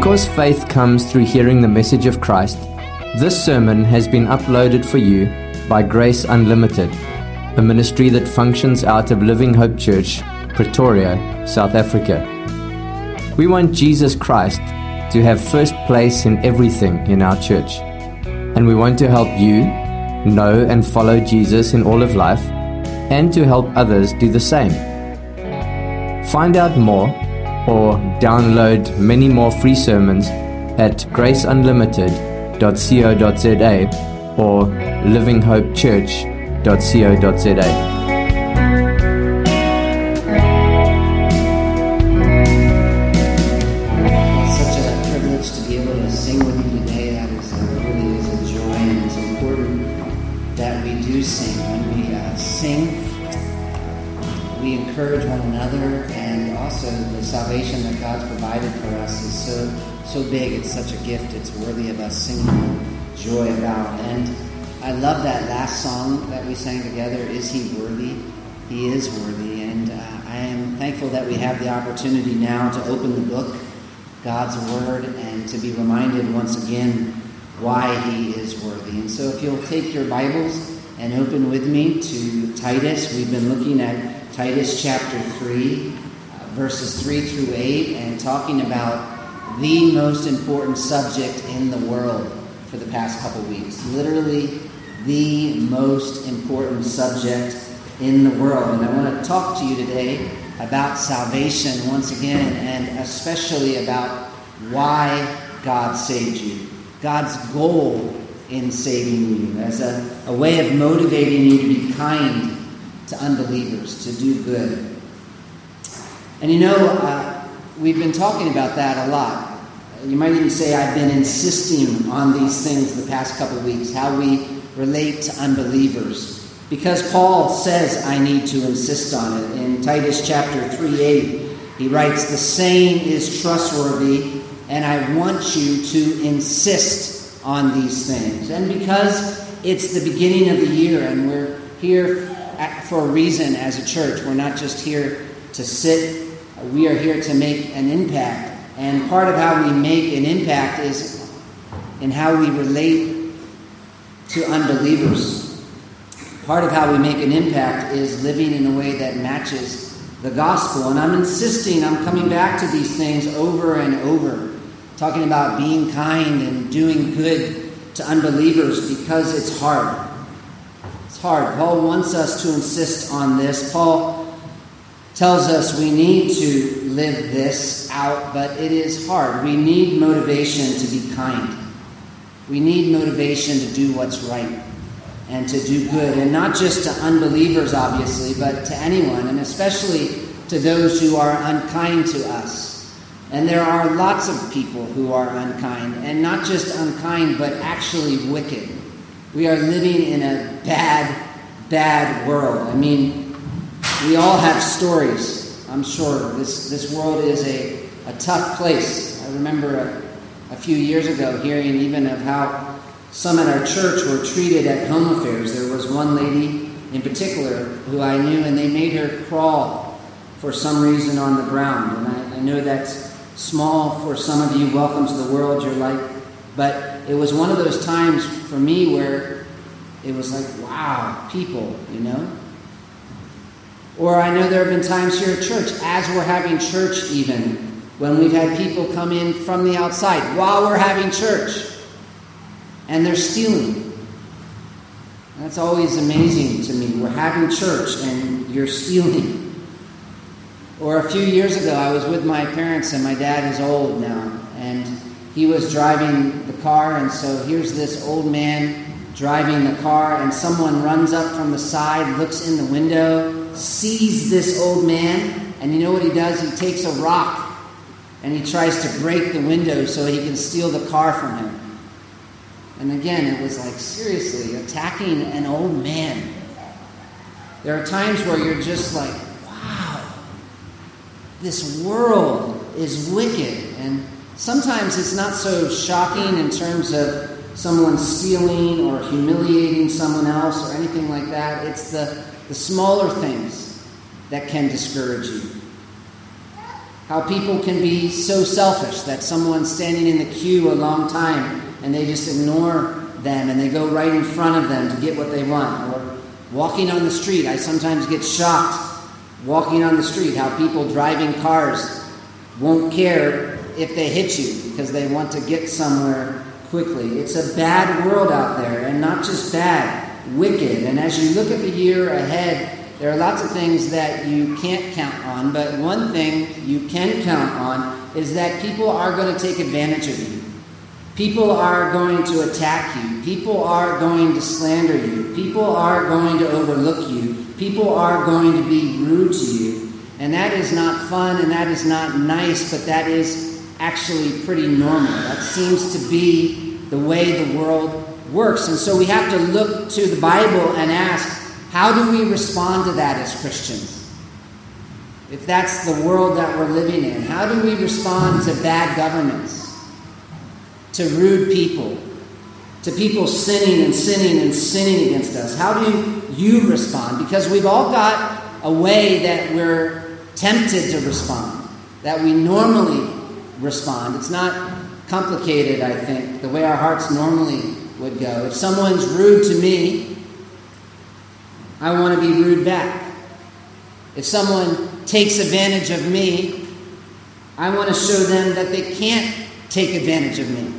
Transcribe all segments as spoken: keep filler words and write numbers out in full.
Because faith comes through hearing the message of Christ, this sermon has been uploaded for you by Grace Unlimited, a ministry that functions out of Living Hope Church, Pretoria, South Africa. We want Jesus Christ to have first place in everything in our church, and we want to help you know and follow Jesus in all of life, and to help others do the same. Find out more or download many more free sermons at grace unlimited dot co dot za or living hope church dot co dot za. It's such a privilege to be able to sing with you today. That is uh, really is a joy, and it's important that we do sing. When we uh, sing, we encourage one another, and also the salvation that God's provided for us is so so big. It's such a gift. It's worthy of us singing joy about. And I love that last song that we sang together, Is He Worthy? He is worthy. And uh, I am thankful that we have the opportunity now to open the book, God's Word, and to be reminded once again why He is worthy. And so if you'll take your Bibles and open with me to Titus. We've been looking at Titus chapter three, uh, verses three through eight, and talking about the most important subject in the world for the past couple weeks. Literally the most important subject in the world. And I want to talk to you today about salvation once again, and especially about why God saved you. God's goal in saving you as a, a way of motivating you to be kind to unbelievers, to do good. And you know, uh, we've been talking about that a lot. You might even say I've been insisting on these things the past couple of weeks, how we relate to unbelievers. Because Paul says I need to insist on it. In Titus chapter three eight, he writes, "The saying is trustworthy, and I want you to insist on these things." And because it's the beginning of the year, and we're here for a reason as a church. We're not just here to sit. We are here to make an impact. And part of how we make an impact is in how we relate to unbelievers. Part of how we make an impact is living in a way that matches the gospel. And I'm insisting, I'm coming back to these things over and over, talking about being kind and doing good to unbelievers, because it's hard. It's hard. Paul wants us to insist on this. Paul tells us we need to live this out, but it is hard. We need motivation to be kind. We need motivation to do what's right and to do good. And not just to unbelievers, obviously, but to anyone, and especially to those who are unkind to us. And there are lots of people who are unkind, and not just unkind, but actually wicked. We are living in a bad, bad world. I mean, we all have stories, I'm sure. This this world is a, a tough place. I remember a, a few years ago hearing even of how some at our church were treated at home affairs. There was one lady in particular who I knew, and they made her crawl for some reason on the ground. And I, I know that's small for some of you. Welcome to the world, you're like. But it was one of those times for me where it was like, wow, people, you know. Or I know there have been times here at church, as we're having church even, when we've had people come in from the outside while we're having church, and they're stealing. That's always amazing to me. We're having church and you're stealing. Or a few years ago, I was with my parents, and my dad is old now, and he was driving the car, and so here's this old man driving the car, and someone runs up from the side, looks in the window, sees this old man, and you know what he does? He takes a rock, and he tries to break the window so he can steal the car from him. And again, it was like, seriously, attacking an old man. There are times where you're just like, wow, this world is wicked. And sometimes it's not so shocking in terms of someone stealing or humiliating someone else or anything like that. It's the, the smaller things that can discourage you. How people can be so selfish that someone's standing in the queue a long time and they just ignore them and they go right in front of them to get what they want. Or walking on the street. I sometimes get shocked walking on the street how people driving cars won't care if they hit you because they want to get somewhere quickly. It's a bad world out there, and not just bad, wicked. And as you look at the year ahead, there are lots of things that you can't count on, but one thing you can count on is that people are going to take advantage of you. People are going to attack you. People are going to slander you. People are going to overlook you. People are going to be rude to you. And that is not fun, and that is not nice, but that is actually pretty normal. That seems to be the way the world works. And so we have to look to the Bible and ask, how do we respond to that as Christians? If that's the world that we're living in, how do we respond to bad governments, to rude people, to people sinning and sinning and sinning against us? How do you respond? Because we've all got a way that we're tempted to respond, that we normally respond. It's not complicated, I think, the way our hearts normally would go. If someone's rude to me, I want to be rude back. If someone takes advantage of me, I want to show them that they can't take advantage of me.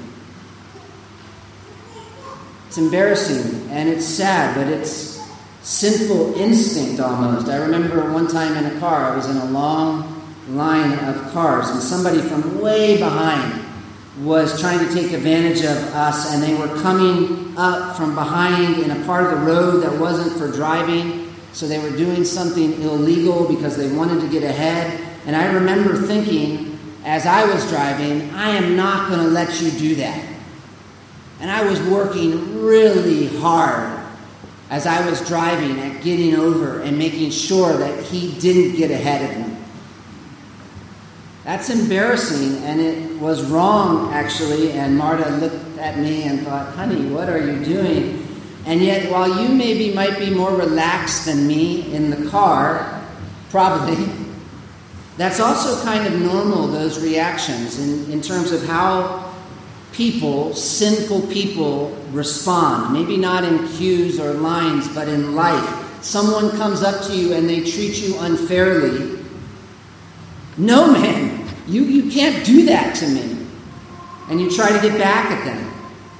It's embarrassing and it's sad, but it's sinful instinct almost. I remember one time in a car, I was in a long line of cars, and somebody from way behind was trying to take advantage of us, and they were coming up from behind in a part of the road that wasn't for driving, so they were doing something illegal because they wanted to get ahead. And I remember thinking, as I was driving, I am not going to let you do that. And I was working really hard as I was driving at getting over and making sure that he didn't get ahead of me. That's embarrassing, and it was wrong, actually. And Marta looked at me and thought, honey, what are you doing? And yet, while you maybe might be more relaxed than me in the car, probably, that's also kind of normal, those reactions, in, in terms of how people, sinful people, respond. Maybe not in queues or lines, but in life. Someone comes up to you and they treat you unfairly. No, man, you, you can't do that to me. And you try to get back at them.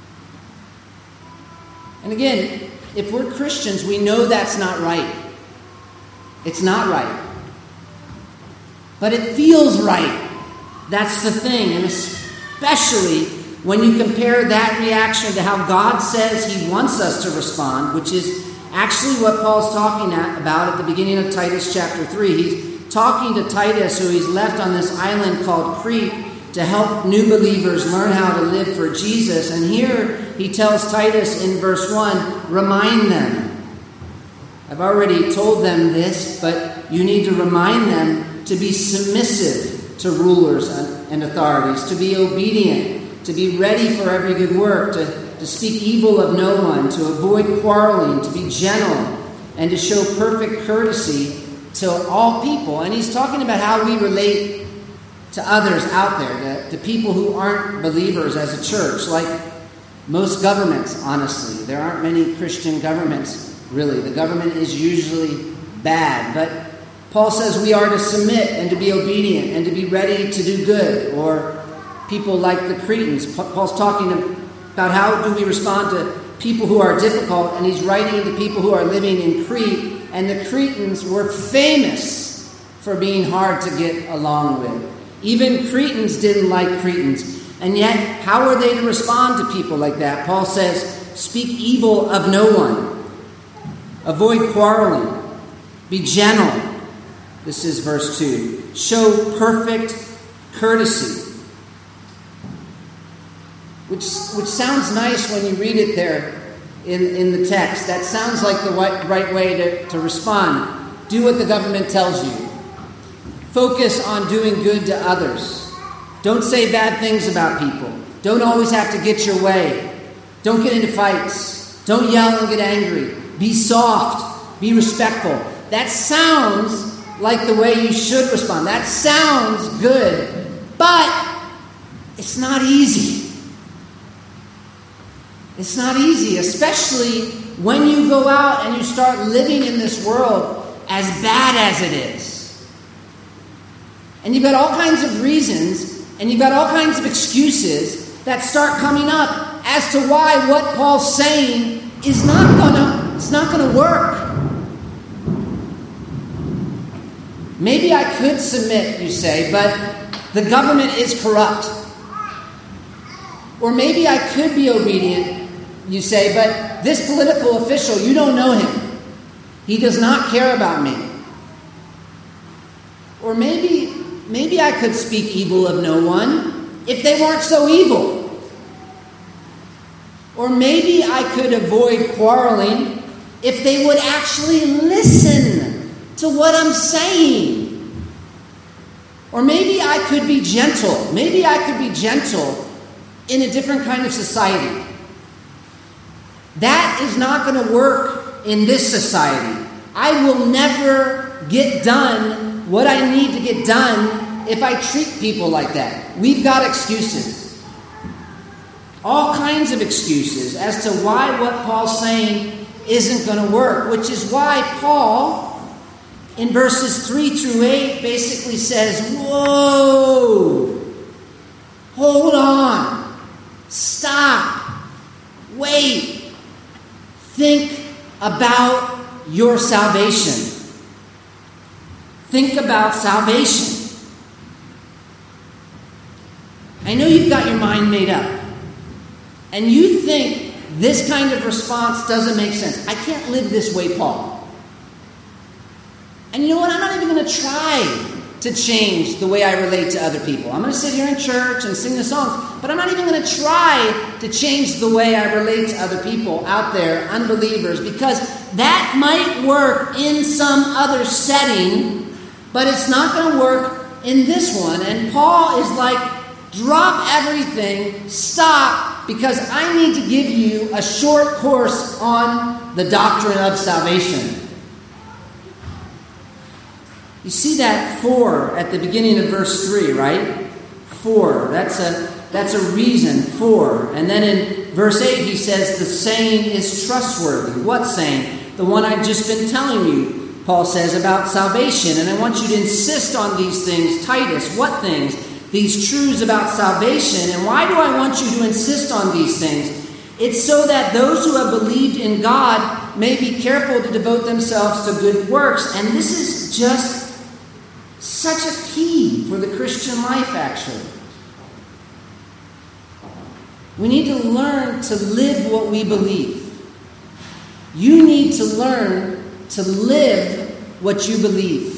And again, if we're Christians, we know that's not right. It's not right. But it feels right. That's the thing. And especially when you compare that reaction to how God says he wants us to respond, which is actually what Paul's talking about at the beginning of Titus chapter three. He's talking to Titus, who he's left on this island called Crete to help new believers learn how to live for Jesus. And here he tells Titus in verse one, remind them. I've already told them this, but you need to remind them to be submissive to rulers and authorities, to be obedient, to be ready for every good work, to, to speak evil of no one, to avoid quarreling, to be gentle, and to show perfect courtesy to all people. And he's talking about how we relate to others out there, to, to people who aren't believers as a church, like most governments, honestly. There aren't many Christian governments, really. The government is usually bad. But Paul says we are to submit and to be obedient and to be ready to do good. Or people like the Cretans. Paul's talking about how do we respond to people who are difficult, and he's writing to people who are living in Crete. And the Cretans were famous for being hard to get along with. Even Cretans didn't like Cretans. And yet, how are they to respond to people like that? Paul says, speak evil of no one. Avoid quarreling. Be gentle. This is verse two. Show perfect courtesy. Which, which sounds nice when you read it there in, in the text. That sounds like the right, right way to, to respond. Do what the government tells you. Focus on doing good to others. Don't say bad things about people. Don't always have to get your way. Don't get into fights. Don't yell and get angry. Be soft. Be respectful. That sounds like the way you should respond. That sounds good, but it's not easy. It's not easy, especially when you go out and you start living in this world as bad as it is. And you've got all kinds of reasons, and you've got all kinds of excuses that start coming up as to why what Paul's saying is not gonna, it's not gonna work. Maybe I could submit, you say, but the government is corrupt. Or maybe I could be obedient, you say, but this political official, you don't know him. He does not care about me. Or maybe, maybe I could speak evil of no one if they weren't so evil. Or maybe I could avoid quarreling if they would actually listen to what I'm saying. Or maybe I could be gentle. Maybe I could be gentle in a different kind of society. That is not going to work in this society. I will never get done what I need to get done if I treat people like that. We've got excuses. All kinds of excuses as to why what Paul's saying isn't going to work, which is why Paul, in verses three through eight, basically says, whoa, hold on, stop, wait, think about your salvation. Think about salvation. I know you've got your mind made up, and you think this kind of response doesn't make sense. I can't live this way, Paul. And you know what? I'm not even going to try to change the way I relate to other people. I'm going to sit here in church and sing the songs, but I'm not even going to try to change the way I relate to other people out there, unbelievers, because that might work in some other setting, but it's not going to work in this one. And Paul is like, drop everything, stop, because I need to give you a short course on the doctrine of salvation. You see that for at the beginning of verse three, right? For. That's a that's a reason for. And then in verse eight he says the saying is trustworthy. What saying? The one I've just been telling you, Paul says, about salvation. And I want you to insist on these things. Titus, what things? These truths about salvation. And why do I want you to insist on these things? It's so that those who have believed in God may be careful to devote themselves to good works. And this is just such a key for the Christian life, actually. We need to learn to live what we believe. You need to learn to live what you believe.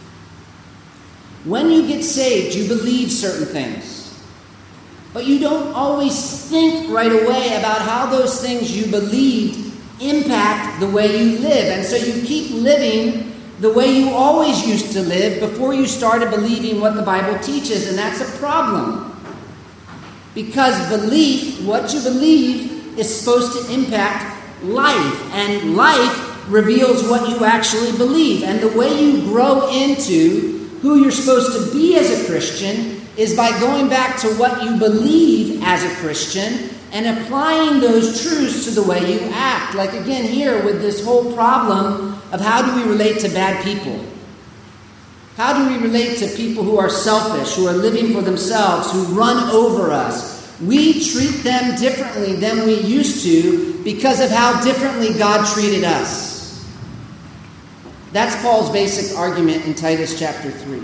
When you get saved, you believe certain things. But you don't always think right away about how those things you believed impact the way you live. And so you keep living the way you always used to live before you started believing what the Bible teaches. And that's a problem. Because belief, what you believe, is supposed to impact life. And life reveals what you actually believe. And the way you grow into who you're supposed to be as a Christian is by going back to what you believe as a Christian and applying those truths to the way you act. Like again here with this whole problem of how do we relate to bad people? How do we relate to people who are selfish, who are living for themselves, who run over us? We treat them differently than we used to because of how differently God treated us. That's Paul's basic argument in Titus chapter three.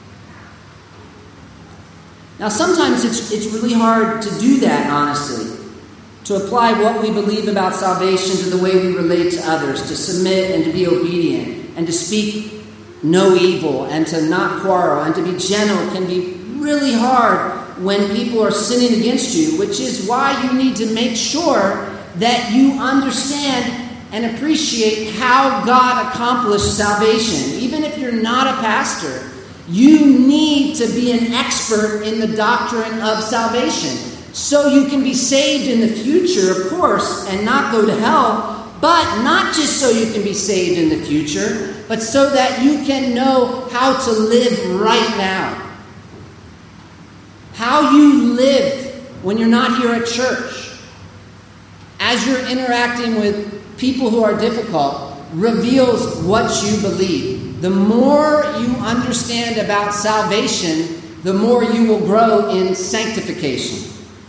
Now sometimes it's, it's really hard to do that, honestly. To apply what we believe about salvation to the way we relate to others, to submit and to be obedient, and to speak no evil, and to not quarrel, and to be gentle can be really hard when people are sinning against you, which is why you need to make sure that you understand and appreciate how God accomplished salvation. Even if you're not a pastor, you need to be an expert in the doctrine of salvation. So you can be saved in the future, of course, and not go to hell, But not just so you can be saved in the future, but so that you can know how to live right now. How you live when you're not here at church, as you're interacting with people who are difficult, reveals what you believe. The more you understand about salvation, the more you will grow in sanctification.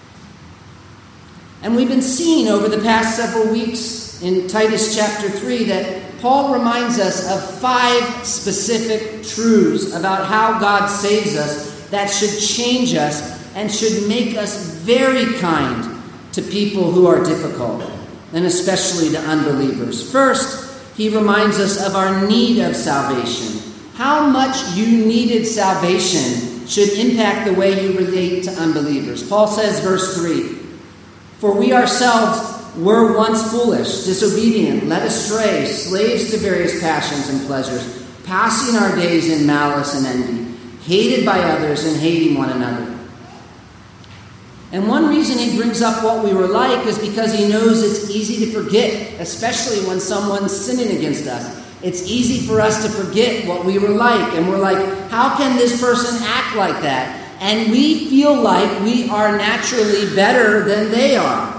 And we've been seeing over the past several weeks in Titus chapter three that Paul reminds us of five specific truths about how God saves us that should change us and should make us very kind to people who are difficult, and especially to unbelievers. First, he reminds us of our need of salvation. How much you needed salvation should impact the way you relate to unbelievers. Paul says, verse three, "For we ourselves were once foolish, disobedient, led astray, slaves to various passions and pleasures, passing our days in malice and envy, hated by others and hating one another." And one reason he brings up what we were like is because he knows it's easy to forget, especially when someone's sinning against us. It's easy for us to forget what we were like. And we're like, how can this person act like that? And we feel like we are naturally better than they are.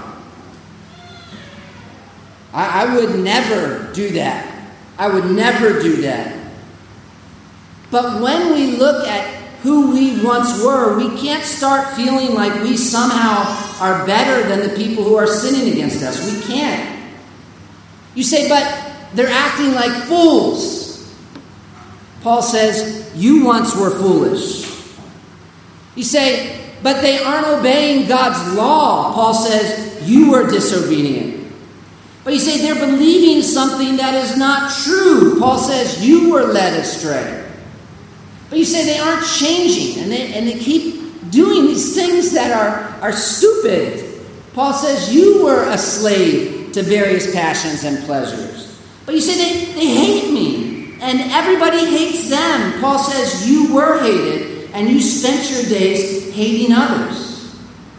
I, I would never do that. I would never do that. But when we look at who we once were, we can't start feeling like we somehow are better than the people who are sinning against us. We can't. You say, but they're acting like fools. Paul says, you once were foolish. You say, but they aren't obeying God's law. Paul says, you were disobedient. But you say, they're believing something that is not true. Paul says, you were led astray. But you say they aren't changing, and they, and they keep doing these things that are, are stupid. Paul says you were a slave to various passions and pleasures. But you say they, they hate me, and everybody hates them. Paul says you were hated, and you spent your days hating others.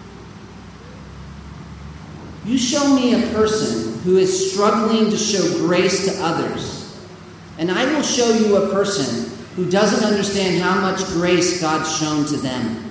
You show me a person who is struggling to show grace to others, and I will show you a person who doesn't understand how much grace God's shown to them.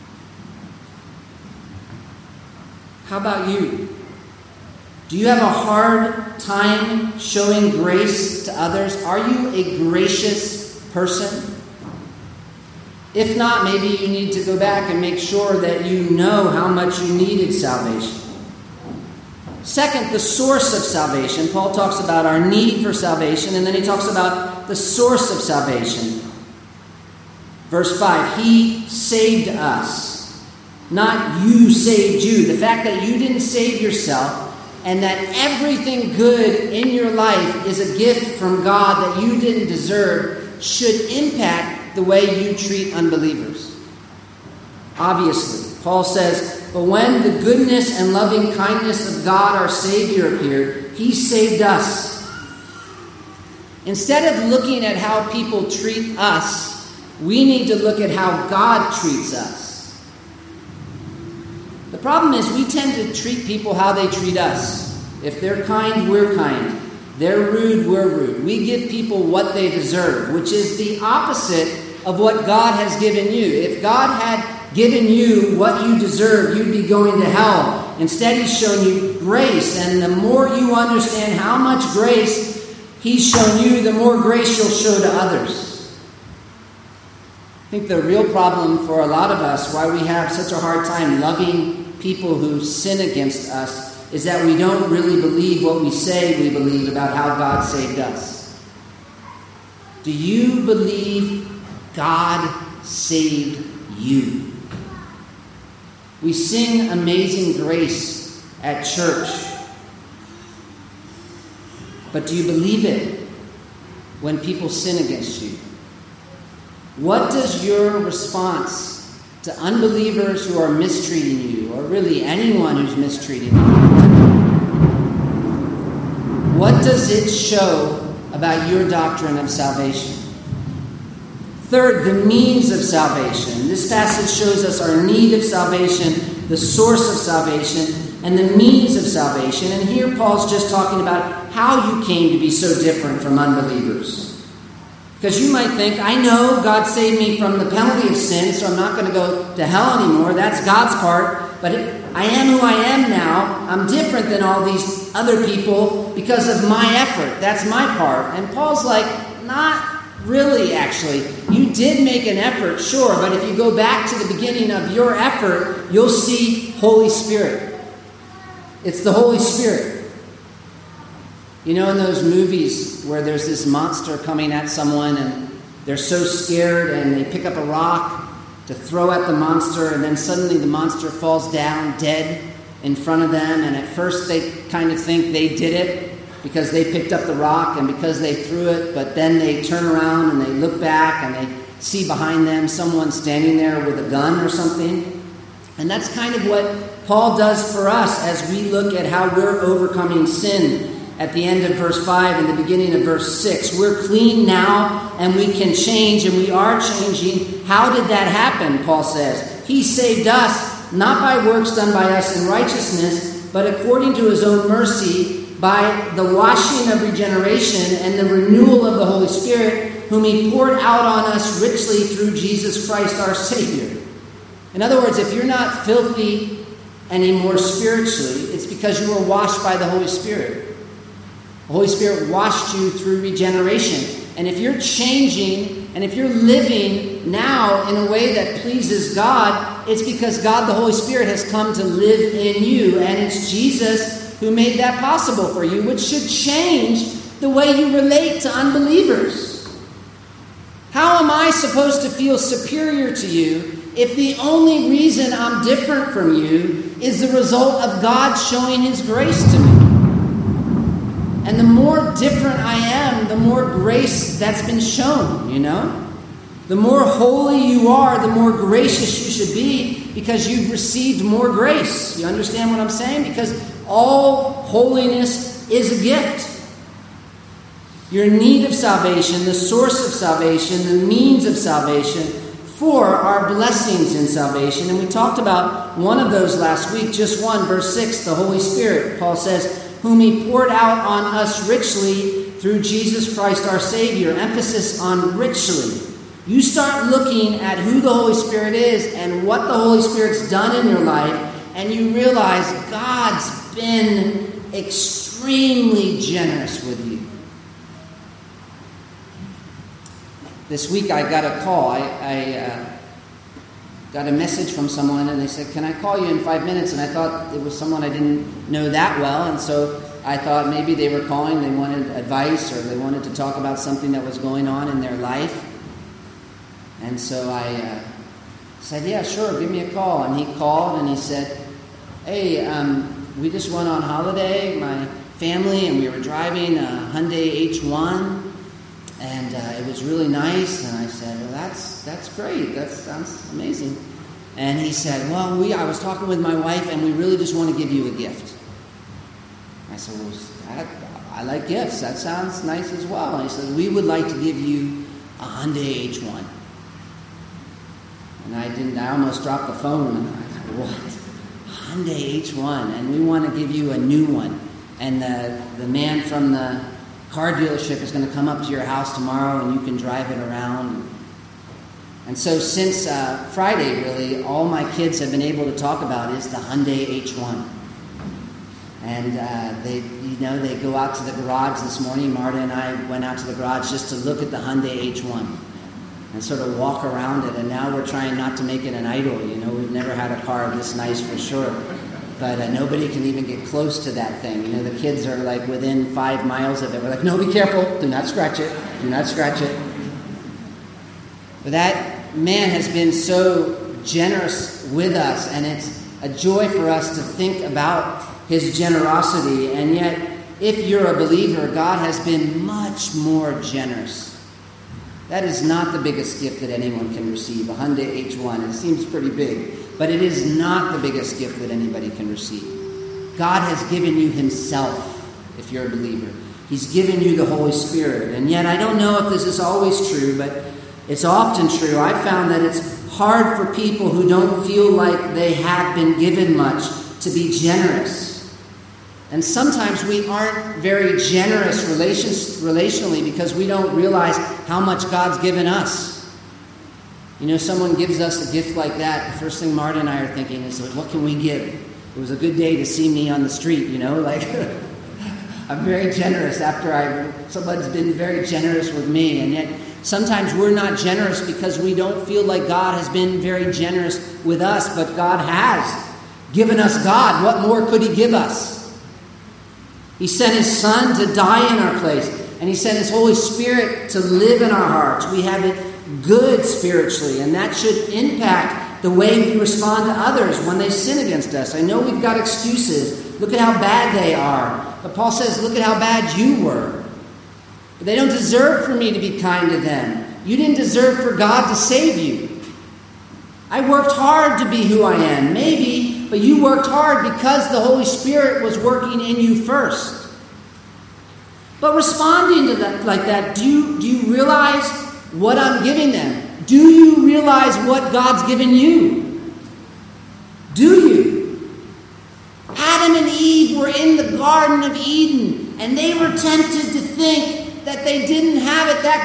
How about you? Do you have a hard time showing grace to others? Are you a gracious person? If not, maybe you need to go back and make sure that you know how much you needed salvation. Second, the source of salvation. Paul talks about our need for salvation, and then he talks about the source of salvation. Verse five, he saved us, not you saved you. The fact that you didn't save yourself and that everything good in your life is a gift from God that you didn't deserve should impact the way you treat unbelievers. Obviously, Paul says, but when the goodness and loving kindness of God our Savior appeared, he saved us. Instead of looking at how people treat us, we need to look at how God treats us. The problem is we tend to treat people how they treat us. If they're kind, we're kind. They're rude, we're rude. We give people what they deserve, which is the opposite of what God has given you. If God had given you what you deserve, you'd be going to hell. Instead, he's shown you grace. And the more you understand how much grace he's shown you, the more grace you'll show to others. I think the real problem for a lot of us, why we have such a hard time loving people who sin against us, is that we don't really believe what we say we believe about how God saved us. Do you believe God saved you? We sing Amazing Grace at church. But do you believe it when people sin against you? What does your response to unbelievers who are mistreating you, or really anyone who's mistreating you, what does it show about your doctrine of salvation? Third, the means of salvation. This passage shows us our need of salvation, the source of salvation, and the means of salvation. And here Paul's just talking about how you came to be so different from unbelievers. Because you might think, I know God saved me from the penalty of sin, so I'm not going to go to hell anymore. That's God's part. But it, I am who I am now. I'm different than all these other people because of my effort. That's my part. And Paul's like, not really, actually. You did make an effort, sure. But if you go back to the beginning of your effort, you'll see Holy Spirit. It's the Holy Spirit. You know, in those movies where there's this monster coming at someone and they're so scared and they pick up a rock to throw at the monster, and then suddenly the monster falls down dead in front of them, and at first they kind of think they did it because they picked up the rock and because they threw it, but then they turn around and they look back and they see behind them someone standing there with a gun or something. And that's kind of what Paul does for us as we look at how we're overcoming sin. At the end of verse five and the beginning of verse six, we're clean now and we can change, and we are changing. How did that happen, Paul says? He saved us, not by works done by us in righteousness, but according to his own mercy, by the washing of regeneration and the renewal of the Holy Spirit, whom he poured out on us richly through Jesus Christ our Savior. In other words, if you're not filthy anymore spiritually, it's because you were washed by the Holy Spirit. The Holy Spirit washed you through regeneration. And if you're changing, and if you're living now in a way that pleases God, it's because God, the Holy Spirit, has come to live in you. And it's Jesus who made that possible for you, which should change the way you relate to unbelievers. How am I supposed to feel superior to you if the only reason I'm different from you is the result of God showing his grace to me? And the more different I am, the more grace that's been shown, you know? The more holy you are, the more gracious you should be because you've received more grace. You understand what I'm saying? Because all holiness is a gift. You're in need of salvation, the source of salvation, the means of salvation for our blessings in salvation. And we talked about one of those last week, just one, verse six, the Holy Spirit. Paul says, whom he poured out on us richly through Jesus Christ our Savior. Emphasis on richly. You start looking at who the Holy Spirit is and what the Holy Spirit's done in your life, and you realize God's been extremely generous with you. This week I got a call. I, I uh, got a message from someone, and they said, can I call you in five minutes? And I thought it was someone I didn't know that well, and so I thought maybe they were calling, they wanted advice, or they wanted to talk about something that was going on in their life. And so I uh, said, yeah, sure, give me a call. And he called and he said, hey, um, we just went on holiday, my family, and we were driving a Hyundai H one, and uh, it was really nice. And I said, well, that's that's great. That sounds amazing. And he said, well, we I was talking with my wife, and we really just want to give you a gift. I said, well, that, I like gifts. That sounds nice as well. And he said, we would like to give you a Hyundai H one. And I didn't, I almost dropped the phone. And I said, what? Hyundai H one. And we want to give you a new one. And the, the man from the car dealership is going to come up to your house tomorrow, and you can drive it around. And so since uh, Friday, really, all my kids have been able to talk about is the Hyundai H one. And uh, they, you know, they go out to the garage this morning. Marta and I went out to the garage just to look at the Hyundai H one and sort of walk around it. And now we're trying not to make it an idol. You know, we've never had a car this nice for sure. But uh, nobody can even get close to that thing. You know, the kids are like within five miles of it. We're like, no, be careful. Do not scratch it. Do not scratch it. But that man has been so generous with us, and it's a joy for us to think about his generosity. And yet, if you're a believer, God has been much more generous. That is not the biggest gift that anyone can receive, a Hyundai H one. It seems pretty big, but it is not the biggest gift that anybody can receive. God has given you himself, if you're a believer. He's given you the Holy Spirit. And yet, I don't know if this is always true, but it's often true. I've found that it's hard for people who don't feel like they have been given much to be generous. And sometimes we aren't very generous relations, relationally because we don't realize how much God's given us. You know, someone gives us a gift like that, the first thing Marta and I are thinking is, what can we give? It was a good day to see me on the street, you know, like I'm very generous after I, someone's been very generous with me, and yet sometimes we're not generous because we don't feel like God has been very generous with us, but God has given us God. What more could he give us? He sent his Son to die in our place, and he sent his Holy Spirit to live in our hearts. We have it good spiritually, and that should impact the way we respond to others when they sin against us. I know we've got excuses. Look at how bad they are. But Paul says, look at how bad you were. But they don't deserve for me to be kind to them. You didn't deserve for God to save you. I worked hard to be who I am, maybe, but you worked hard because the Holy Spirit was working in you first. But responding to that like that, do you, do you realize what I'm giving them? Do you realize what God's given you? Do you? Adam and Eve were in the Garden of Eden, and they were tempted to think that they didn't have it that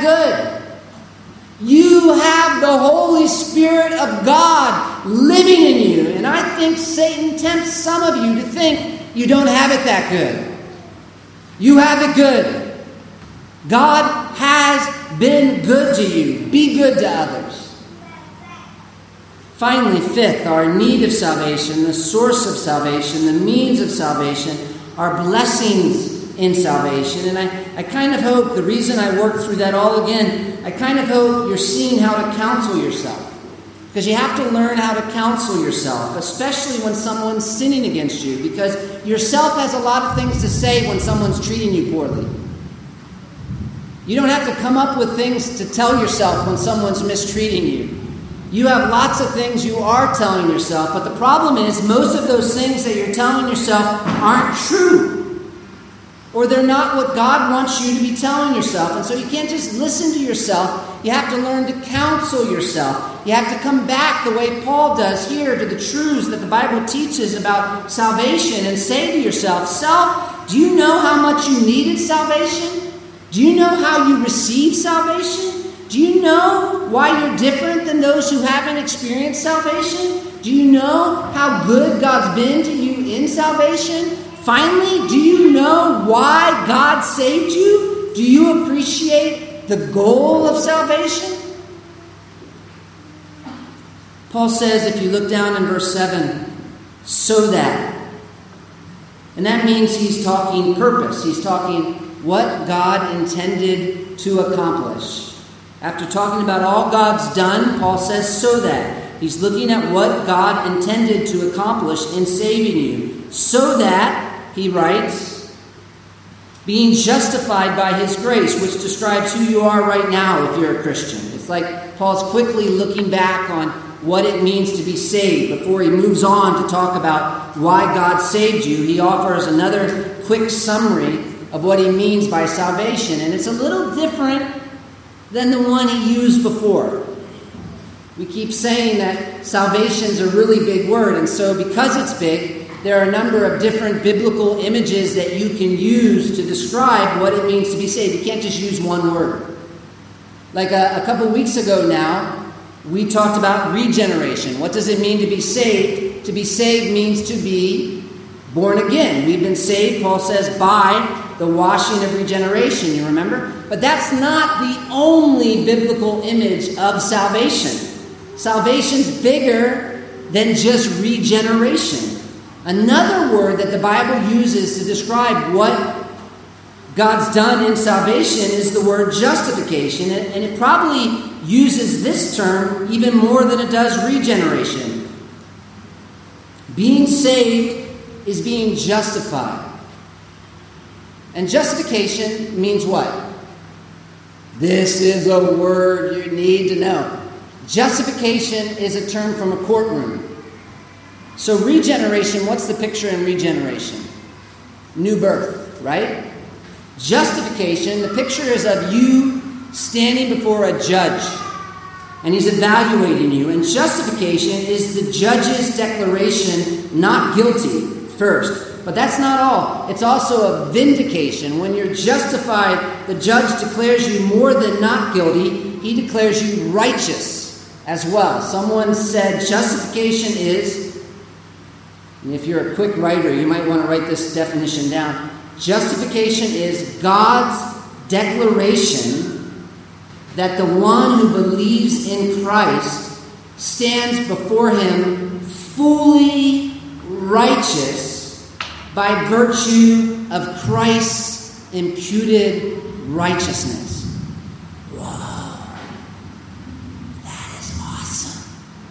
good. You have the Holy Spirit of God living in you, and I think Satan tempts some of you to think you don't have it that good. You have it good. God has been good to you. Be good to others. Finally, fifth, our need of salvation, the source of salvation, the means of salvation, our blessings in salvation. And I, I kind of hope, the reason I work through that all again, I kind of hope you're seeing how to counsel yourself. Because you have to learn how to counsel yourself, especially when someone's sinning against you. Because yourself has a lot of things to say when someone's treating you poorly. You don't have to come up with things to tell yourself when someone's mistreating you. You have lots of things you are telling yourself, but the problem is most of those things that you're telling yourself aren't true. Or they're not what God wants you to be telling yourself. And so you can't just listen to yourself. You have to learn to counsel yourself. You have to come back the way Paul does here to the truths that the Bible teaches about salvation and say to yourself, self, do you know how much you needed salvation? Do you know how you receive salvation? Do you know why you're different than those who haven't experienced salvation? Do you know how good God's been to you in salvation? Finally, do you know why God saved you? Do you appreciate the goal of salvation? Paul says, if you look down in verse seven, so that. And that means he's talking purpose. He's talking what God intended to accomplish. After talking about all God's done, Paul says, so that. He's looking at what God intended to accomplish in saving you. So that, he writes, being justified by his grace, which describes who you are right now if you're a Christian. It's like Paul's quickly looking back on what it means to be saved. Before he moves on to talk about why God saved you, he offers another quick summary of what he means by salvation. And it's a little different than the one he used before. We keep saying that salvation is a really big word, and so because it's big, there are a number of different biblical images that you can use to describe what it means to be saved. You can't just use one word. Like a, a couple weeks ago now, we talked about regeneration. What does it mean to be saved? To be saved means to be born again. We've been saved, Paul says, by the washing of regeneration, you remember? But that's not the only biblical image of salvation. Salvation's bigger than just regeneration. Another word that the Bible uses to describe what God's done in salvation is the word justification. And it probably uses this term even more than it does regeneration. Being saved is being justified. And justification means what? This is a word you need to know. Justification is a term from a courtroom. So regeneration, what's the picture in regeneration? New birth, right? Justification, the picture is of you standing before a judge. And he's evaluating you. And justification is the judge's declaration, not guilty, first. But that's not all. It's also a vindication. When you're justified, the judge declares you more than not guilty. He declares you righteous as well. Someone said justification is, and if you're a quick writer, you might want to write this definition down. Justification is God's declaration that the one who believes in Christ stands before him fully righteous by virtue of Christ's imputed righteousness. Whoa. That is awesome.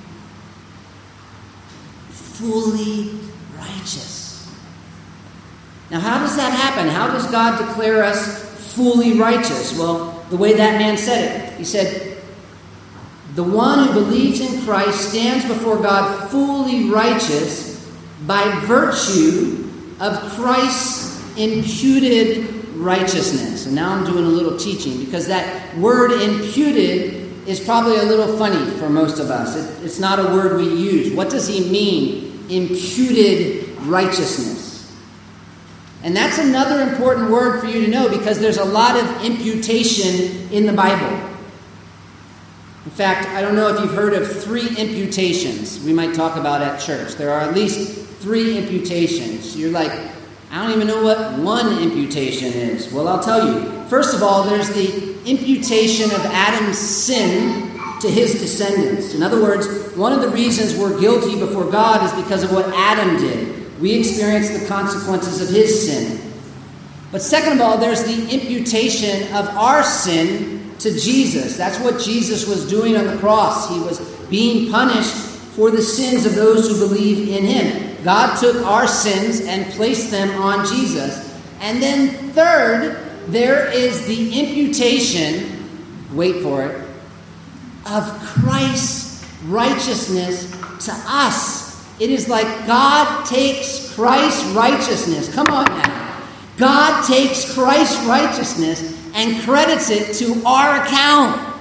Fully righteous. Now, how does that happen? How does God declare us fully righteous? Well, the way that man said it. He said, the one who believes in Christ stands before God fully righteous by virtue of Christ's imputed righteousness. And now I'm doing a little teaching because that word imputed is probably a little funny for most of us. It, it's not a word we use. What does he mean, imputed righteousness? And that's another important word for you to know because there's a lot of imputation in the Bible. In fact, I don't know if you've heard of three imputations we might talk about at church. There are at least three imputations. You're like, I don't even know what one imputation is. Well, I'll tell you. First of all, there's the imputation of Adam's sin to his descendants. In other words, one of the reasons we're guilty before God is because of what Adam did. We experience the consequences of his sin. But second of all, there's the imputation of our sin to Jesus. That's what Jesus was doing on the cross. He was being punished for the sins of those who believe in him. God took our sins and placed them on Jesus. And then third, there is the imputation, wait for it, of Christ's righteousness to us. It is like God takes Christ's righteousness. Come on now. God takes Christ's righteousness and credits it to our account.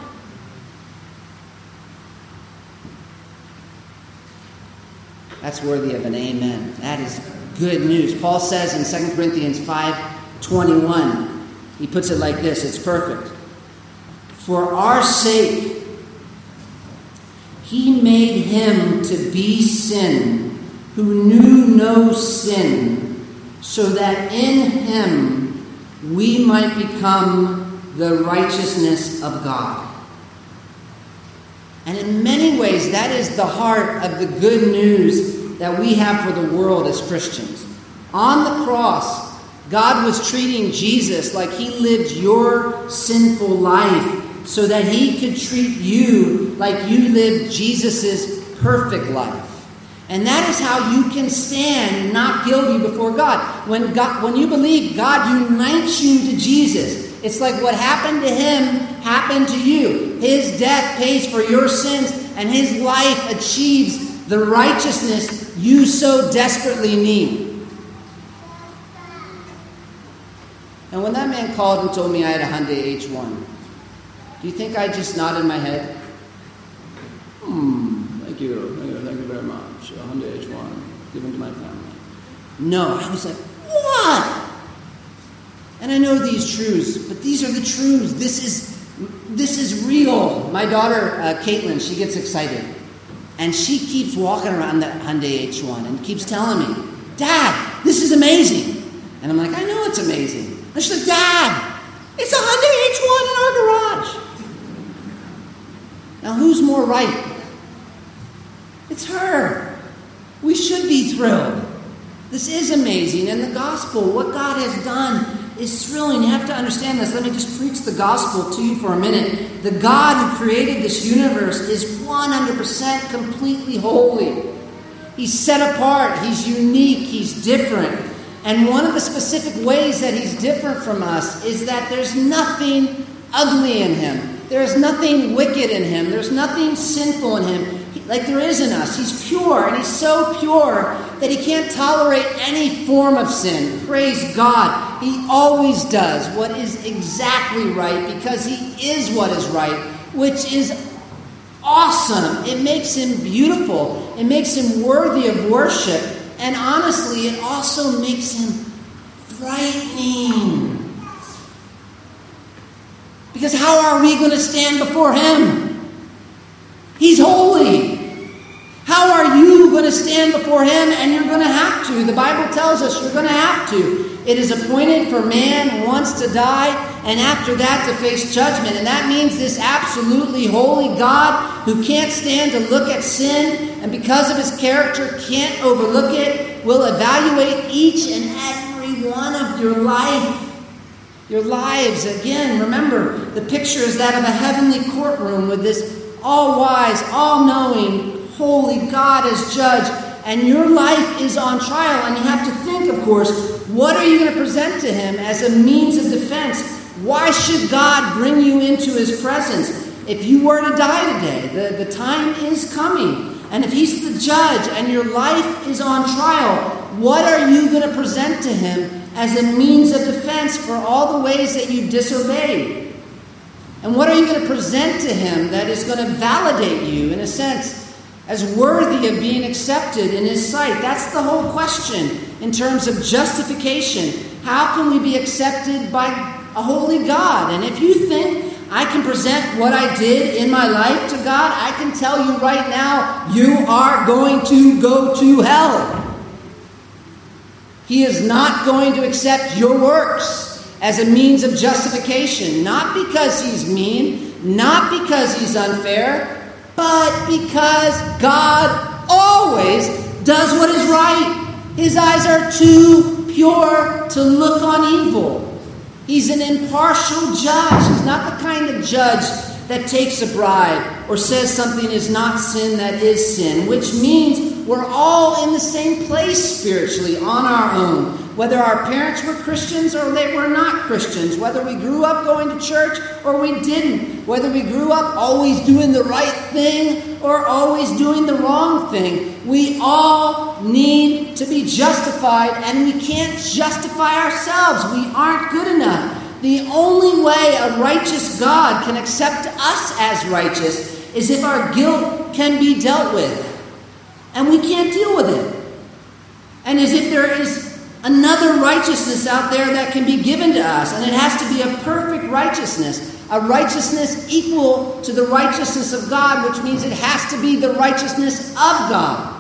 That's worthy of an amen. That is good news. Paul says in Second Corinthians five twenty-one, he puts it like this. It's perfect. For our sake, he made him to be sin who knew no sin, so that in him we might become the righteousness of God. And in many ways, that is the heart of the good news that we have for the world as Christians. On the cross, God was treating Jesus like he lived your sinful life, so that he could treat you like you lived Jesus' perfect life. And that is how you can stand not guilty before God. When God, when you believe, God unites you to Jesus. It's like what happened to him happened to you. His death pays for your sins, and his life achieves the righteousness you so desperately need. And when that man called and told me I had a Hyundai H one, do you think I just nodded my head? Hmm, thank you, thank you, thank you very much. A Hyundai H one, given to my family. No, I was like, what? And I know these truths, but these are the truths. This is this is real. My daughter, uh, Caitlin, she gets excited. And she keeps walking around that Hyundai H one and keeps telling me, Dad, this is amazing. And I'm like, I know it's amazing. And she's like, Dad, it's a Hyundai H one in our garage. Now, who's more right? It's her. We should be thrilled. This is amazing. And the gospel, what God has done, is thrilling. You have to understand this. Let me just preach the gospel to you for a minute. The God who created this universe is one hundred percent completely holy. He's set apart. He's unique. He's different. And one of the specific ways that he's different from us is that there's nothing ugly in him. There's nothing wicked in him. There's nothing sinful in him like there is in us. He's pure, and he's so pure that he can't tolerate any form of sin. Praise God. He always does what is exactly right because he is what is right, which is awesome. It makes him beautiful. It makes him worthy of worship. And honestly, it also makes him frightening. Because how are we going to stand before him? He's holy. How are you going to stand before him? And you're going to have to. The Bible tells us you're going to have to. It is appointed for man once to die, and after that to face judgment. And that means this absolutely holy God who can't stand to look at sin, and because of his character can't overlook it, will evaluate each and every one of your life. Your lives. Again, remember, the picture is that of a heavenly courtroom with this all-wise, all-knowing, holy God as judge, and your life is on trial. And you have to think, of course, what are you going to present to him as a means of defense? Why should God bring you into his presence? If you were to die today, the, the time is coming. And if he's the judge and your life is on trial, what are you going to present to him as a means of defense for all the ways that you disobeyed? And what are you going to present to him that is going to validate you, in a sense, as worthy of being accepted in his sight? That's the whole question in terms of justification. How can we be accepted by a holy God? And if you think I can present what I did in my life to God, I can tell you right now, you are going to go to hell. He is not going to accept your works as a means of justification. Not because he's mean, not because he's unfair, but because God always does what is right. His eyes are too pure to look on evil. He's an impartial judge. He's not the kind of judge that takes a bribe or says something is not sin that is sin, which means we're all in the same place spiritually on our own. Whether our parents were Christians or they were not Christians, whether we grew up going to church or we didn't, whether we grew up always doing the right thing or always doing the wrong thing, we all need to be justified, and we can't justify ourselves. We aren't good enough. The only way a righteous God can accept us as righteous is if our guilt can be dealt with. And we can't deal with it. And as if there is another righteousness out there that can be given to us. And it has to be a perfect righteousness. A righteousness equal to the righteousness of God, which means it has to be the righteousness of God.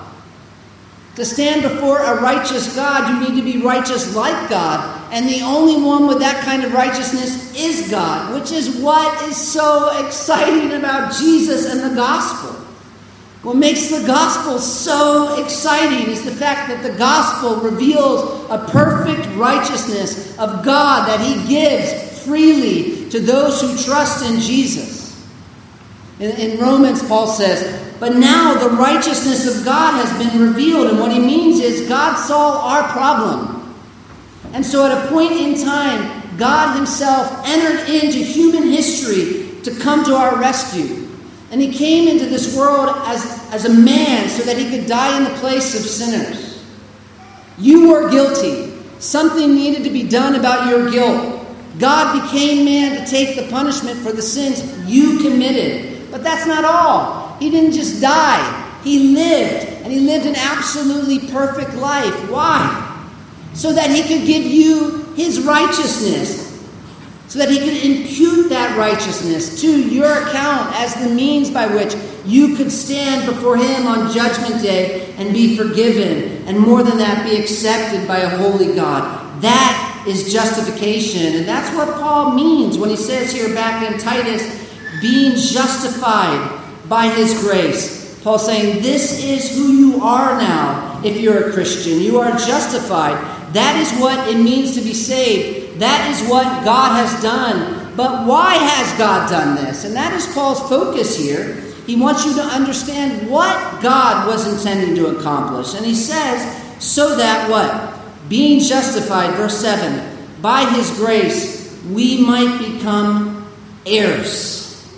To stand before a righteous God, you need to be righteous like God. And the only one with that kind of righteousness is God, which is what is so exciting about Jesus and the gospel. What makes the gospel so exciting is the fact that the gospel reveals a perfect righteousness of God that he gives freely to those who trust in Jesus. In, in Romans, Paul says, but now the righteousness of God has been revealed. And what he means is God saw our problem. And so at a point in time, God himself entered into human history to come to our rescue. And he came into this world as, as a man so that he could die in the place of sinners. You were guilty. Something needed to be done about your guilt. God became man to take the punishment for the sins you committed. But that's not all. He didn't just die. He lived. And he lived an absolutely perfect life. Why? So that he could give you his righteousness. So that he could impute that righteousness to your account as the means by which you could stand before him on Judgment Day and be forgiven. And more than that, be accepted by a holy God. That is justification. And that's what Paul means when he says here back in Titus, being justified by his grace. Paul's saying this is who you are now if you're a Christian. You are justified. That is what it means to be saved. That is what God has done. But why has God done this? And that is Paul's focus here. He wants you to understand what God was intending to accomplish. And he says, so that what? Being justified, verse seven, by his grace, we might become heirs.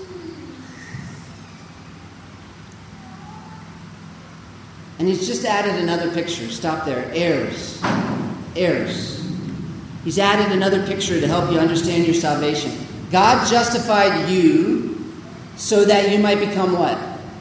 And he's just added another picture. Stop there. Heirs. Heirs. He's added another picture to help you understand your salvation. God justified you so that you might become what?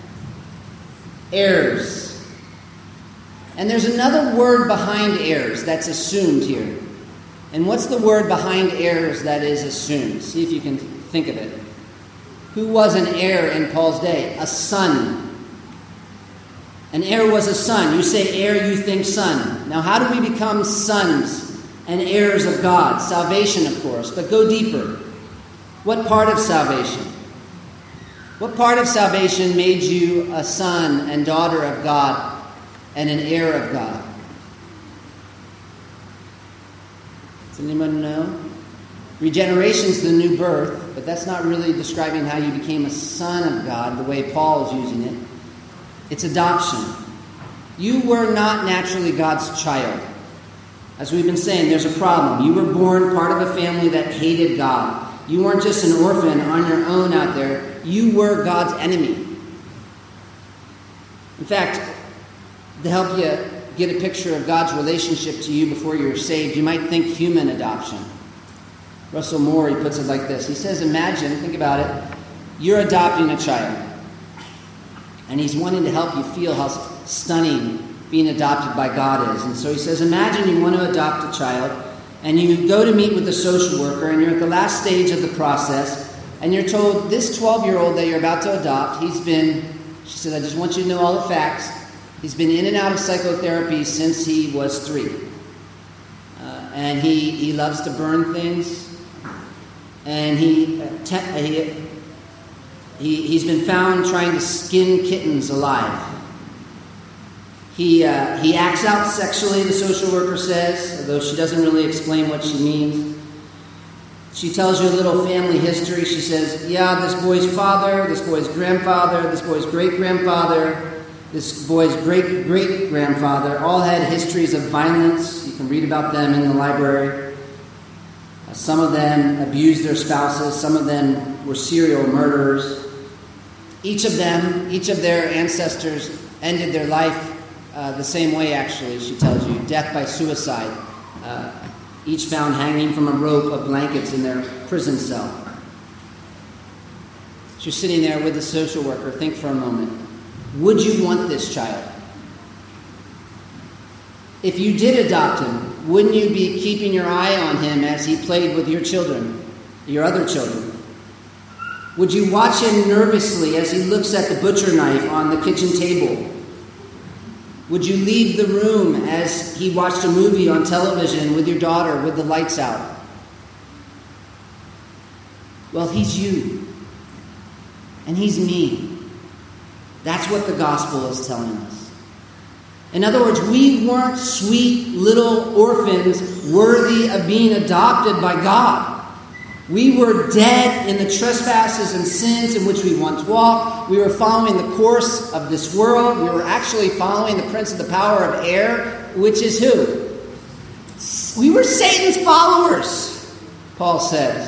heirs. And there's another word behind heirs that's assumed here. And what's the word behind heirs that is assumed? See if you can think of it. Who was an heir in Paul's day? A son. An heir was a son. You say heir, you think son. Now, how do we become sons and heirs of God? Salvation, of course, but go deeper. What part of salvation? What part of salvation made you a son and daughter of God and an heir of God? Does anyone know? Regeneration is the new birth, but that's not really describing how you became a son of God the way Paul is using it. It's adoption. You were not naturally God's child. As we've been saying, there's a problem. You were born part of a family that hated God. You weren't just an orphan on your own out there. You were God's enemy. In fact, to help you get a picture of God's relationship to you before you're saved, you might think human adoption. Russell Moore, he puts it like this. He says, imagine, think about it, you're adopting a child. And he's wanting to help you feel how stunning being adopted by God is. And so he says, imagine you want to adopt a child, and you go to meet with the social worker, and you're at the last stage of the process, and you're told, this twelve-year-old that you're about to adopt, he's been, she said, I just want you to know all the facts. He's been in and out of psychotherapy since he was three. Uh, and he, he loves to burn things. And he, uh, te- he, he, he's been found trying to skin kittens alive. He, uh, he acts out sexually, the social worker says, although she doesn't really explain what she means. She tells you a little family history. She says, yeah, this boy's father, this boy's grandfather, this boy's great-grandfather, this boy's great-great-grandfather all had histories of violence. You can read about them in the library. Some of them abused their spouses. Some of them were serial murderers. Each of them, each of their ancestors ended their life uh, the same way, actually, she tells you. Death by suicide. Uh, each found hanging from a rope of blankets in their prison cell. She's sitting there with the social worker. Think for a moment. Would you want this child? If you did adopt him, wouldn't you be keeping your eye on him as he played with your children, your other children? Would you watch him nervously as he looks at the butcher knife on the kitchen table? Would you leave the room as he watched a movie on television with your daughter with the lights out? Well, he's you. And he's me. That's what the gospel is telling us. In other words, we weren't sweet little orphans worthy of being adopted by God. We were dead in the trespasses and sins in which we once walked. We were following the course of this world. We were actually following the prince of the power of air, which is who? We were Satan's followers, Paul says.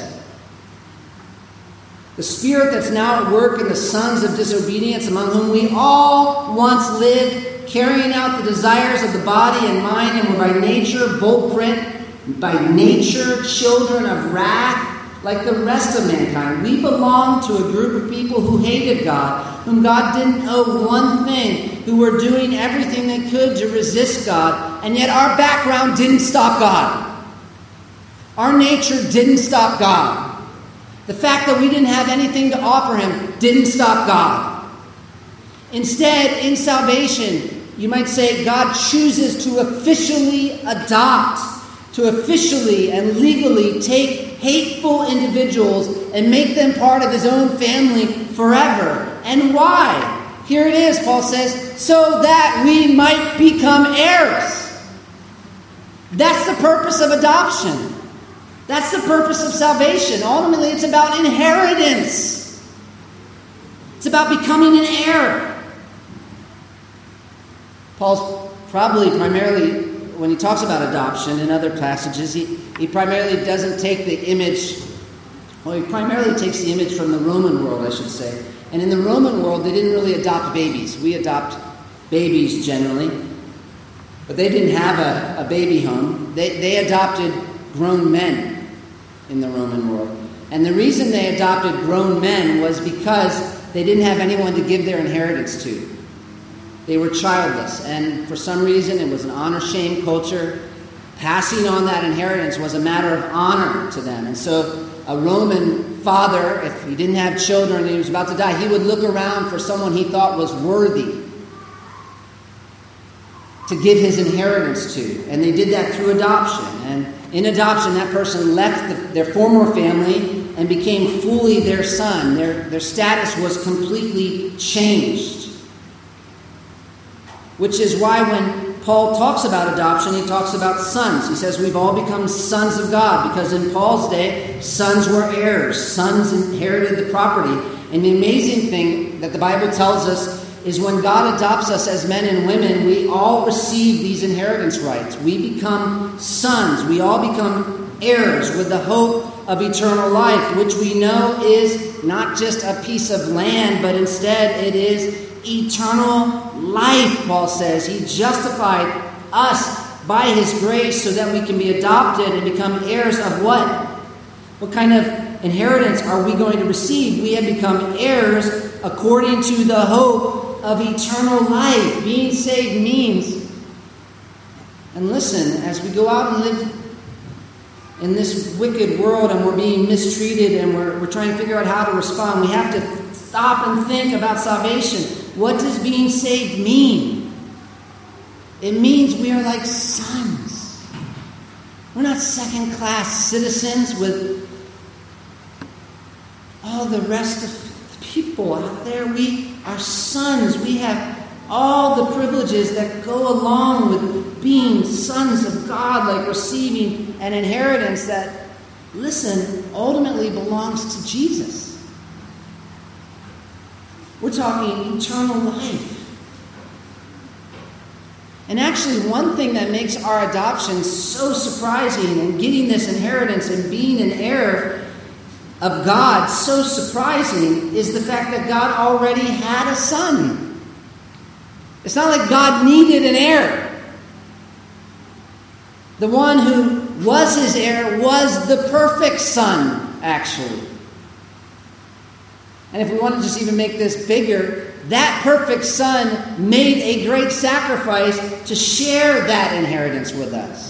The spirit that's now at work in the sons of disobedience, among whom we all once lived, carrying out the desires of the body and mind, and were by nature bold-print, by nature children of wrath, like the rest of mankind. We belong to a group of people who hated God, whom God didn't owe one thing, who were doing everything they could to resist God, and yet our background didn't stop God. Our nature didn't stop God. The fact that we didn't have anything to offer him didn't stop God. Instead, in salvation, you might say God chooses to officially adopt, to officially and legally take hateful individuals and make them part of his own family forever. And why? Here it is, Paul says, so that we might become heirs. That's the purpose of adoption. That's the purpose of salvation. Ultimately, it's about inheritance. It's about becoming an heir. Paul's probably primarily, when he talks about adoption in other passages, he, he primarily doesn't take the image, well, he primarily takes the image from the Roman world, I should say. And in the Roman world, they didn't really adopt babies. We adopt babies generally. But they didn't have a, a baby home. They, they adopted grown men in the Roman world. And the reason they adopted grown men was because they didn't have anyone to give their inheritance to. they were childless. And for some reason, it was an honor-shame culture. Passing on that inheritance was a matter of honor to them. And so a Roman father, if he didn't have children and he was about to die, he would look around for someone he thought was worthy to give his inheritance to. And they did that through adoption. And in adoption, that person left the, their former family and became fully their son. Their, their status was completely changed. Which is why when Paul talks about adoption, he talks about sons. He says we've all become sons of God, because in Paul's day, sons were heirs. Sons inherited the property. And the amazing thing that the Bible tells us is when God adopts us as men and women, we all receive these inheritance rights. We become sons. We all become heirs with the hope of eternal life, which we know is not just a piece of land, but instead it is eternal life, Paul says. He justified us by his grace so that we can be adopted and become heirs of what? What kind of inheritance are we going to receive? We have become heirs according to the hope of eternal life. Being saved means, and listen, as we go out and live in this wicked world and we're being mistreated and we're, we're trying to figure out how to respond, we have to stop and think about salvation. What does being saved mean? It means we are like sons. We're not second-class citizens with all the rest of the people out there. We are sons. We have all the privileges that go along with being sons of God, like receiving an inheritance that, listen, ultimately belongs to Jesus. We're talking eternal life. And actually, one thing that makes our adoption so surprising and getting this inheritance and being an heir of God so surprising is the fact that God already had a son. It's not like God needed an heir. The one who was his heir was the perfect son, actually. And if we want to just even make this bigger, that perfect son made a great sacrifice to share that inheritance with us.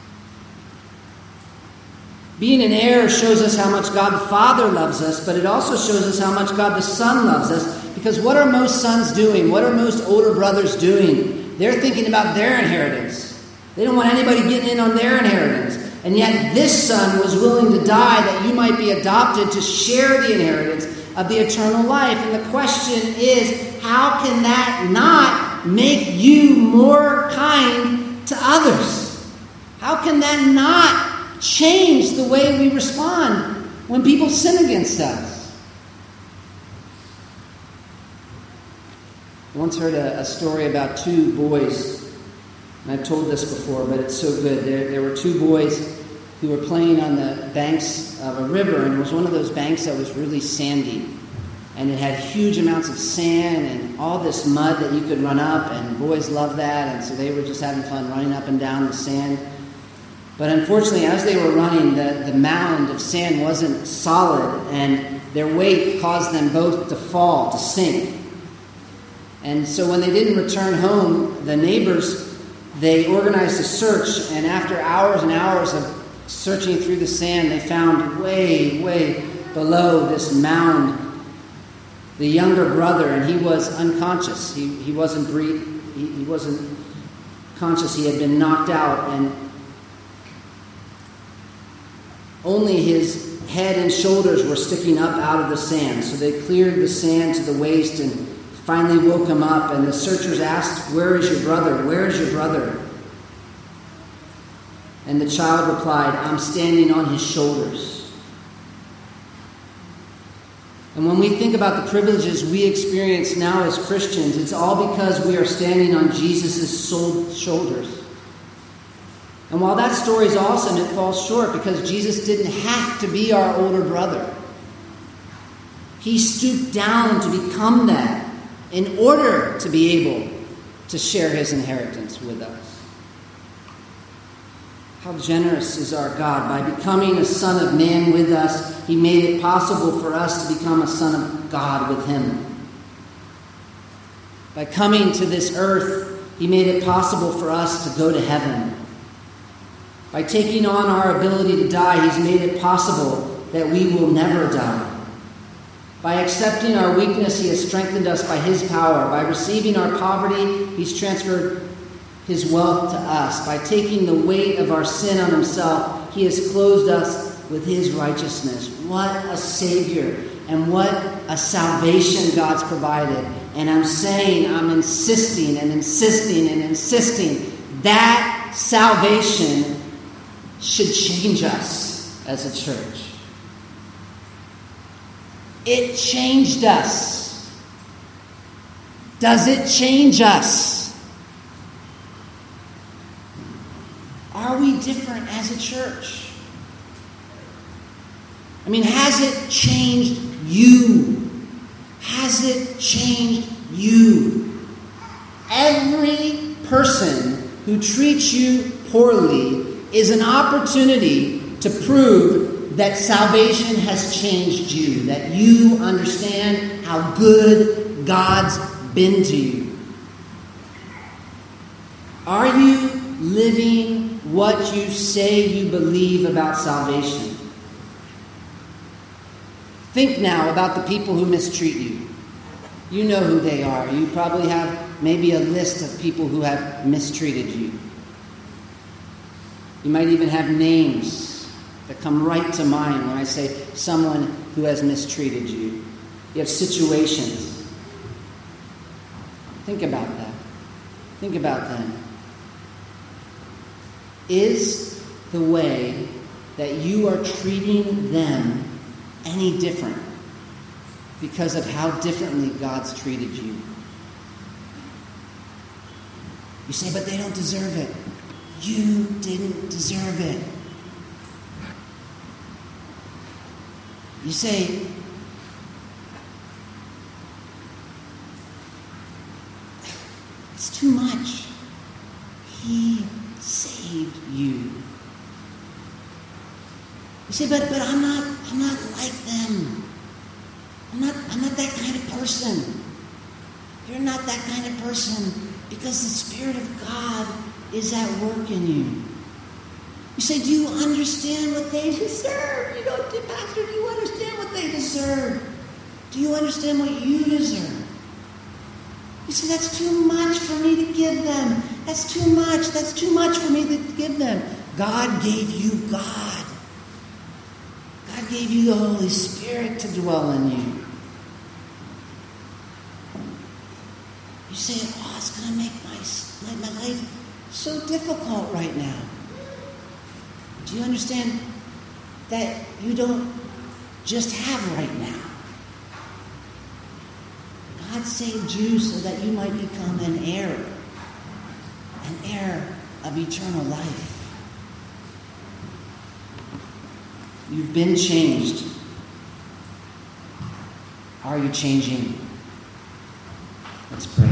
Being an heir shows us how much God the Father loves us, but it also shows us how much God the Son loves us. Because what are most sons doing? What are most older brothers doing? They're thinking about their inheritance. They don't want anybody getting in on their inheritance. And yet this son was willing to die that you might be adopted to share the inheritance of the eternal life. And the question is, how can that not make you more kind to others? How can that not change the way we respond when people sin against us? I once heard a, a story about two boys, and I've told this before, but it's so good. There, there were two boys who were playing on the banks of a river, and it was one of those banks that was really sandy. And it had huge amounts of sand and all this mud that you could run up, and boys loved that, and so they were just having fun running up and down the sand. But unfortunately, as they were running, the, the mound of sand wasn't solid, and their weight caused them both to fall, to sink. And so when they didn't return home, the neighbors, they organized a search, and after hours and hours of searching through the sand, they found way, way below this mound the younger brother, and he was unconscious. He he wasn't breathing. He, he wasn't conscious. He had been knocked out, and only his head and shoulders were sticking up out of the sand. So they cleared the sand to the waist and finally woke him up. And the searchers asked, "Where is your brother? Where is your brother?" And the child replied, "I'm standing on his shoulders." And when we think about the privileges we experience now as Christians, it's all because we are standing on Jesus' shoulders. And while that story is awesome, it falls short because Jesus didn't have to be our older brother. He stooped down to become that in order to be able to share his inheritance with us. How generous is our God. By becoming a son of man with us, he made it possible for us to become a son of God with him. By coming to this earth, he made it possible for us to go to heaven. By taking on our ability to die, he's made it possible that we will never die. By accepting our weakness, he has strengthened us by his power. By receiving our poverty, he's transferred his wealth to us. By taking the weight of our sin on himself, he has clothed us with his righteousness. What a Savior, and what a salvation God's provided. And I'm saying, I'm insisting and insisting and insisting that salvation should change us as a church. It changed us. Does it change us? Are we different as a church? I mean, has it changed you? Has it changed you? Every person who treats you poorly is an opportunity to prove that salvation has changed you, that you understand how good God's been to you. Are you living what you say you believe about salvation? Think now about the people who mistreat you. You know who they are. You probably have maybe a list of people who have mistreated you. You might even have names that come right to mind when I say someone who has mistreated you. You have situations. Think about that. Think about them. Is the way that you are treating them any different because of how differently God's treated you? You say, but they don't deserve it. You didn't deserve it. You say, it's too much. He saved you. You say, but but I'm not I'm not like them. I'm not I'm not that kind of person. You're not that kind of person because the Spirit of God is at work in you. You say, do you understand what they deserve? You don't, Pastor, do you understand what they deserve? Do you understand what you deserve? You say, that's too much for me to give them. That's too much. That's too much for me to give them. God gave you God. God gave you the Holy Spirit to dwell in you. You say, oh, it's going to make my, my life so difficult right now. Do you understand that you don't just have right now? God saved you so that you might become an heir, an heir of eternal life. You've been changed. Are you changing? Let's pray.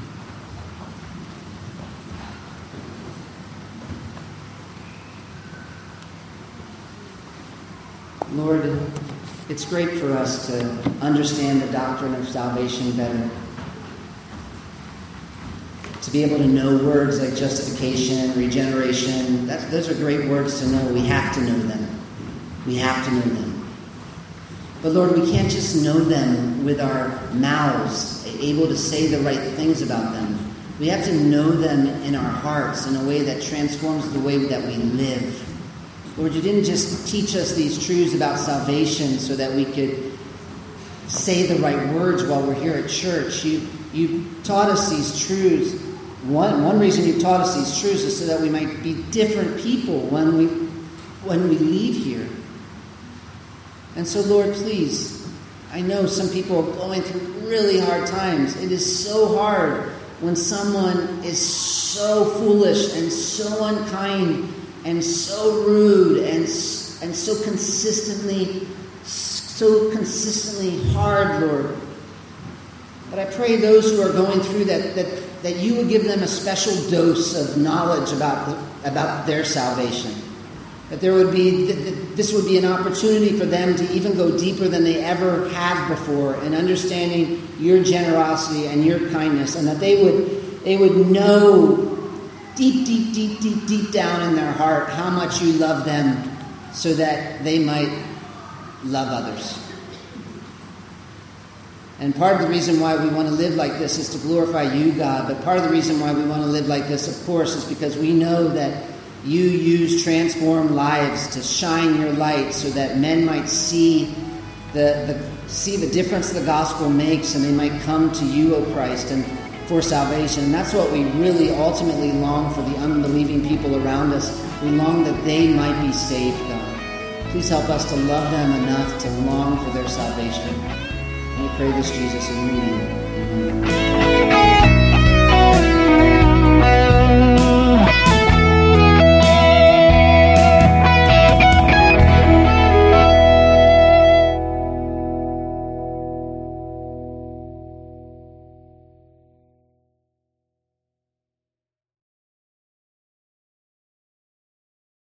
Lord, it's great for us to understand the doctrine of salvation better. To be able to know words like justification, regeneration, that's, those are great words to know. We have to know them. We have to know them. But Lord, we can't just know them with our mouths, able to say the right things about them. We have to know them in our hearts in a way that transforms the way that we live. Lord, you didn't just teach us these truths about salvation so that we could say the right words while we're here at church. You, you taught us these truths. One, one reason you've taught us these truths is so that we might be different people when we, when we leave here. And so, Lord, please, I know some people are going through really hard times. It is so hard when someone is so foolish and so unkind and so rude and and so consistently, so consistently hard, Lord. But I pray those who are going through that, that, that you would give them a special dose of knowledge about the, about their salvation. That there would be, that this would be an opportunity for them to even go deeper than they ever have before in understanding your generosity and your kindness, and that they would, they would know deep, deep, deep, deep, deep down in their heart how much you love them, so that they might love others. And part of the reason why we want to live like this is to glorify you, God. But part of the reason why we want to live like this, of course, is because we know that you use transformed lives to shine your light so that men might see the, the see the difference the gospel makes, and they might come to you, O Christ, and for salvation. And that's what we really ultimately long for the unbelieving people around us. We long that they might be saved, God. Please help us to love them enough to long for their salvation. And we pray this, Jesus, in your name. Amen.